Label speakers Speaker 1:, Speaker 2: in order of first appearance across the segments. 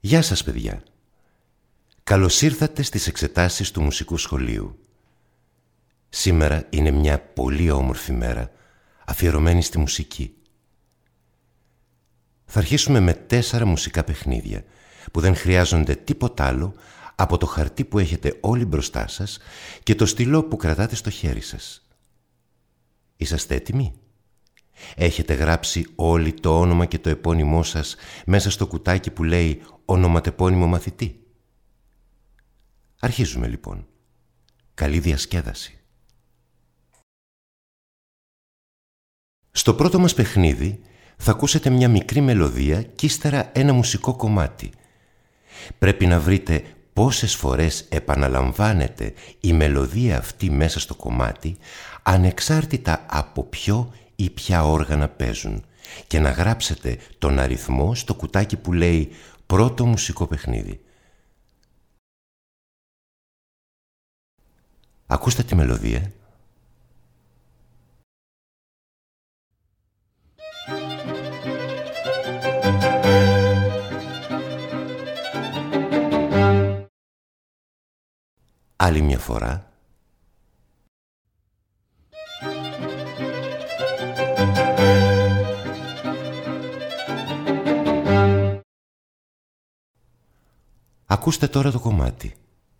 Speaker 1: Γεια σας, παιδιά. Καλώς ήρθατε στις εξετάσεις του Μουσικού Σχολείου. Σήμερα είναι μια πολύ όμορφη μέρα, αφιερωμένη στη μουσική. Θα αρχίσουμε με 4 μουσικά παιχνίδια, που δεν χρειάζονται τίποτα άλλο από το χαρτί που έχετε όλοι μπροστά σας και το στυλό που κρατάτε στο χέρι σας. Είσαστε έτοιμοι? Έχετε γράψει όλοι το όνομα και το επώνυμό σας μέσα στο κουτάκι που λέει ονοματεπώνυμο μαθητή? Αρχίζουμε λοιπόν. Καλή διασκέδαση. Στο πρώτο μας παιχνίδι θα ακούσετε μια μικρή μελωδία και ύστερα ένα μουσικό κομμάτι. Πρέπει να βρείτε πόσες φορές επαναλαμβάνεται η μελωδία αυτή μέσα στο κομμάτι, ανεξάρτητα από ποιο ή ποια όργανα παίζουν, και να γράψετε τον αριθμό στο κουτάκι που λέει πρώτο μουσικό παιχνίδι. Ακούστε τη μελωδία. Άλλη μια φορά. Ακούστε τώρα το κομμάτι.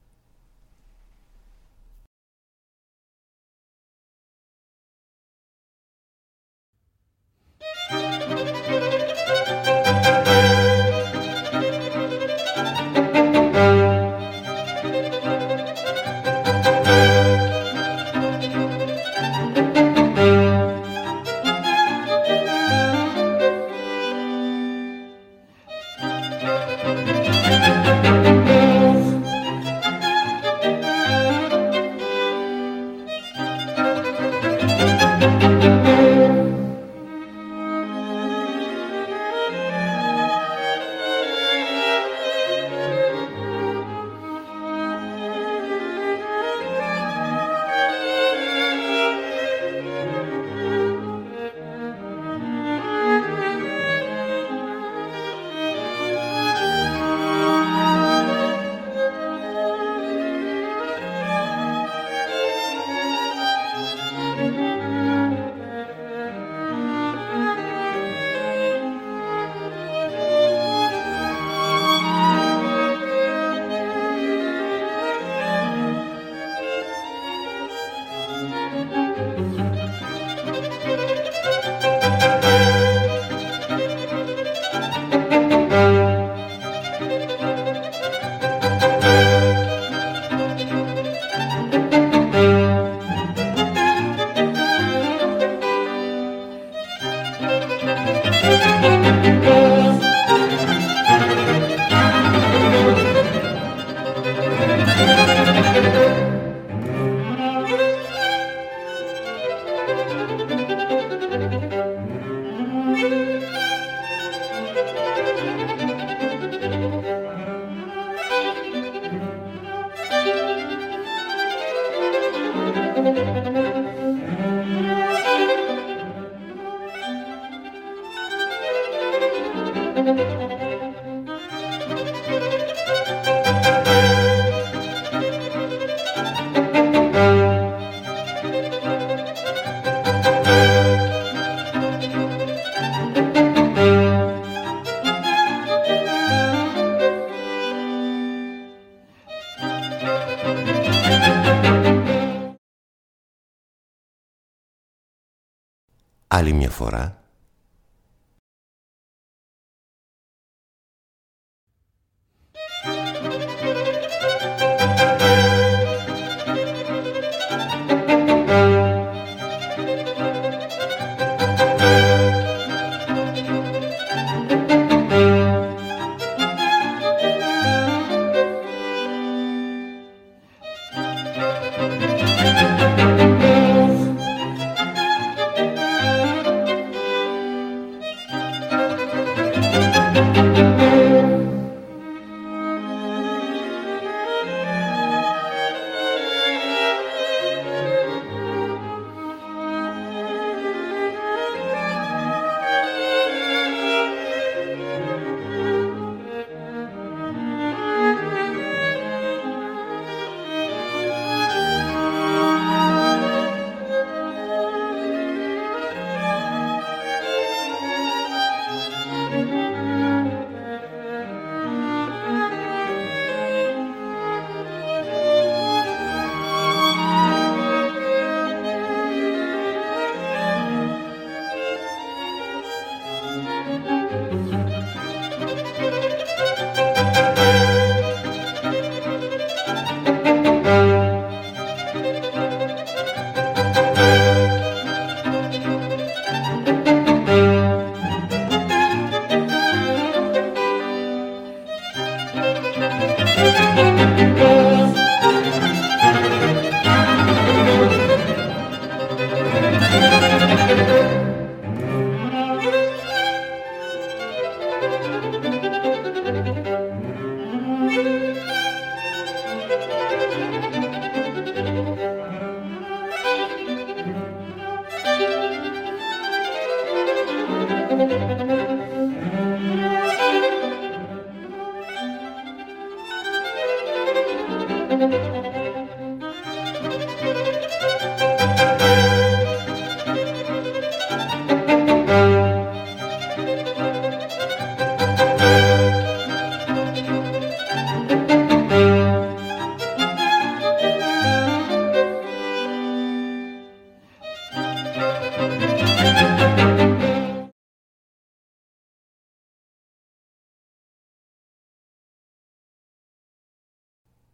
Speaker 1: Άλλη μια φορά.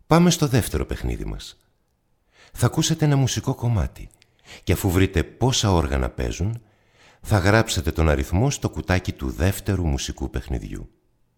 Speaker 1: Πάμε στο δεύτερο παιχνίδι μας. Θα ακούσετε ένα μουσικό κομμάτι και αφού βρείτε πόσα όργανα παίζουν, θα γράψετε τον αριθμό στο κουτάκι του δεύτερου μουσικού παιχνιδιού.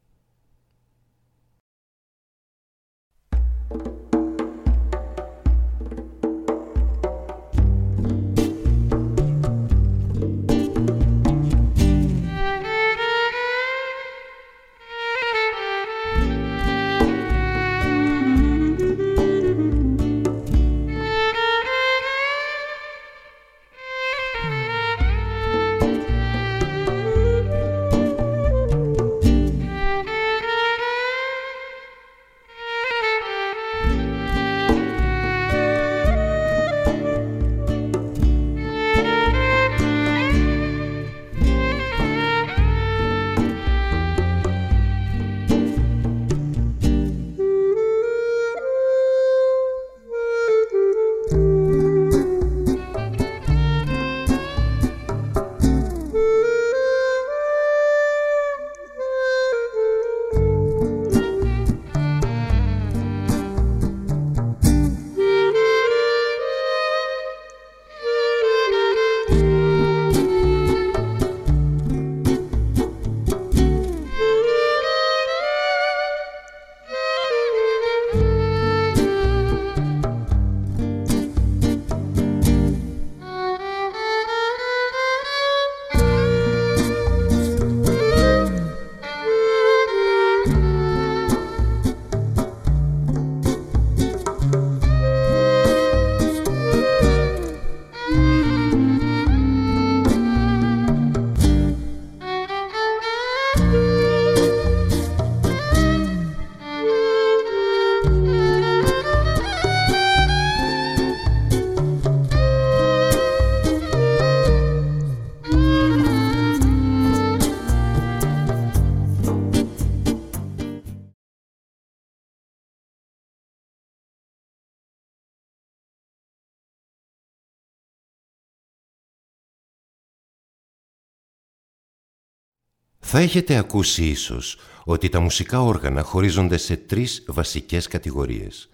Speaker 1: Θα έχετε ακούσει ίσως ότι τα μουσικά όργανα χωρίζονται σε 3 βασικές κατηγορίες.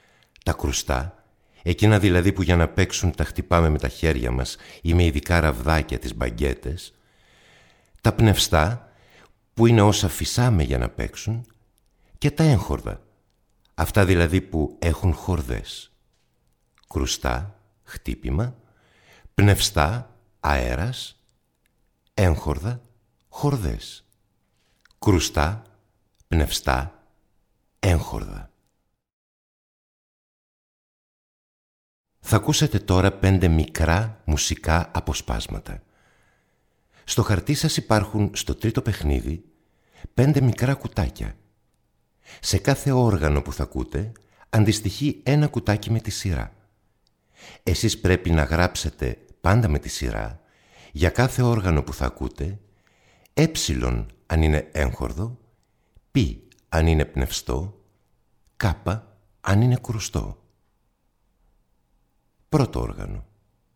Speaker 1: Τα κρουστά, εκείνα δηλαδή που για να παίξουν τα χτυπάμε με τα χέρια μας ή με ειδικά ραβδάκια, τις μπαγκέτες. Τα πνευστά, που είναι όσα φυσάμε για να παίξουν. Και τα έγχορδα, αυτά δηλαδή που έχουν χορδές. Κρουστά, χτύπημα, πνευστά, αέρας, έγχορδα, χορδές. Κρουστά, πνευστά, έγχορδα. Θα ακούσετε τώρα 5 μικρά μουσικά αποσπάσματα. Στο χαρτί σας υπάρχουν στο τρίτο παιχνίδι 5 μικρά κουτάκια. Σε κάθε όργανο που θα ακούτε αντιστοιχεί ένα κουτάκι με τη σειρά. Εσείς πρέπει να γράψετε πάντα με τη σειρά για κάθε όργανο που θα ακούτε έψιλον αν είναι έγχορδο, πι αν είναι πνευστό, κάπα αν είναι κρουστό. Πρώτο όργανο.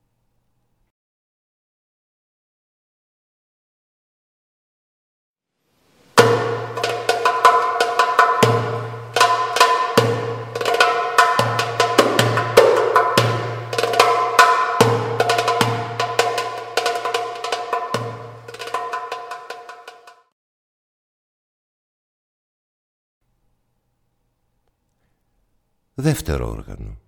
Speaker 1: Δεύτερο όργανο.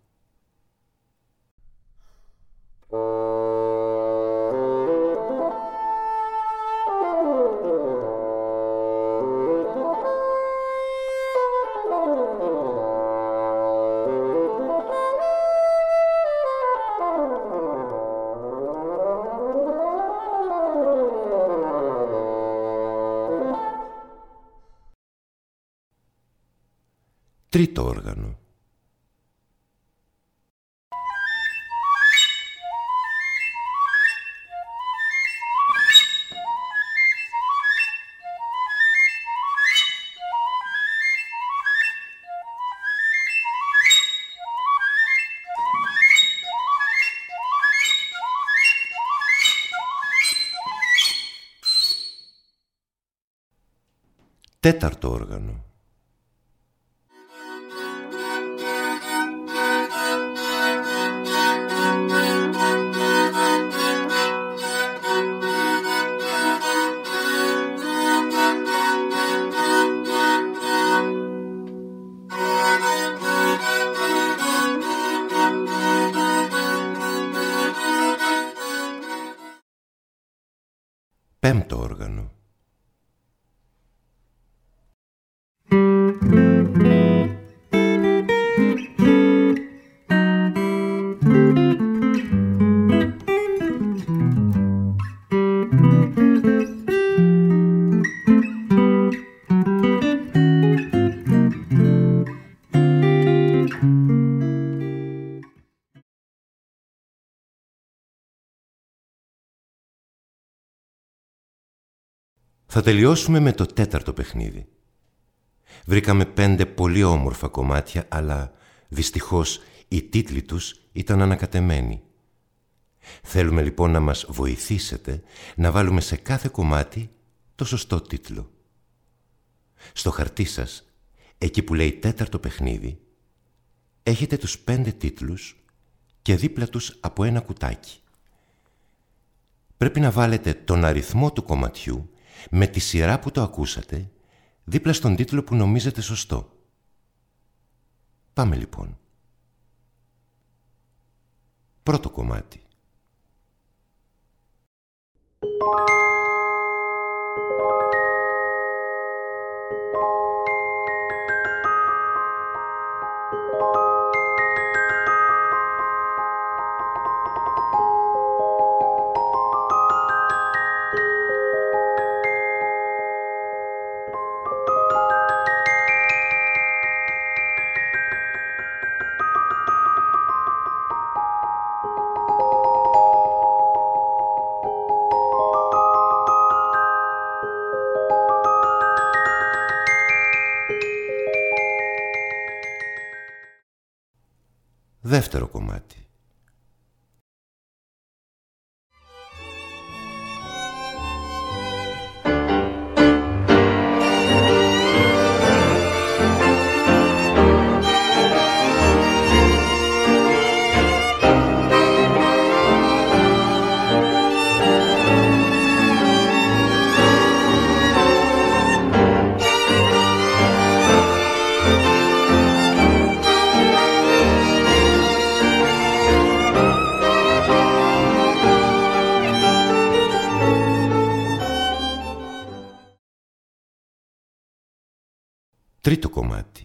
Speaker 1: Τρίτο όργανο. Τέταρτο όργανο. πέμπτο όργανο. Θα τελειώσουμε με το τέταρτο παιχνίδι. Βρήκαμε 5 πολύ όμορφα κομμάτια, αλλά δυστυχώς οι τίτλοι τους ήταν ανακατεμένοι. Θέλουμε λοιπόν να μας βοηθήσετε να βάλουμε σε κάθε κομμάτι το σωστό τίτλο. Στο χαρτί σας, εκεί που λέει τέταρτο παιχνίδι, έχετε τους 5 τίτλους και δίπλα τους από ένα κουτάκι. Πρέπει να βάλετε τον αριθμό του κομματιού με τη σειρά που το ακούσατε δίπλα στον τίτλο που νομίζετε σωστό. Πάμε λοιπόν. Πρώτο κομμάτι. Δεύτερο κομμάτι. Τρίτο κομμάτι.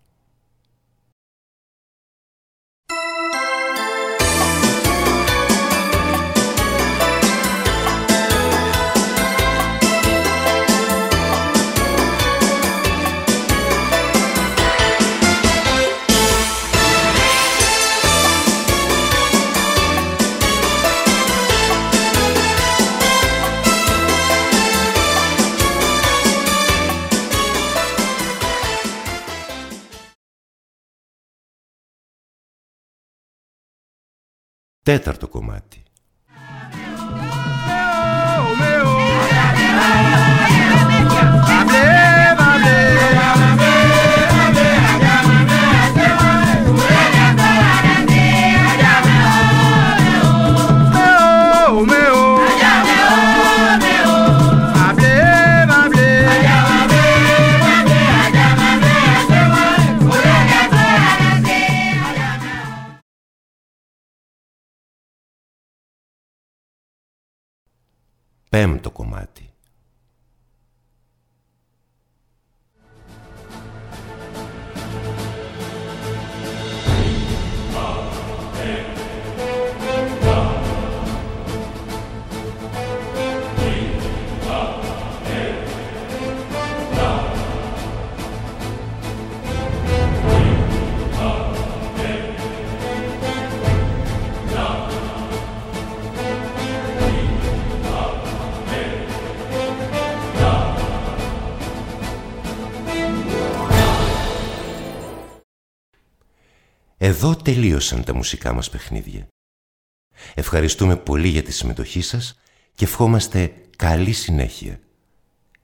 Speaker 1: Τέταρτο κομμάτι. Πέμπτο κομμάτι. Εδώ τελείωσαν τα μουσικά μας παιχνίδια. Ευχαριστούμε πολύ για τη συμμετοχή σας και ευχόμαστε καλή συνέχεια.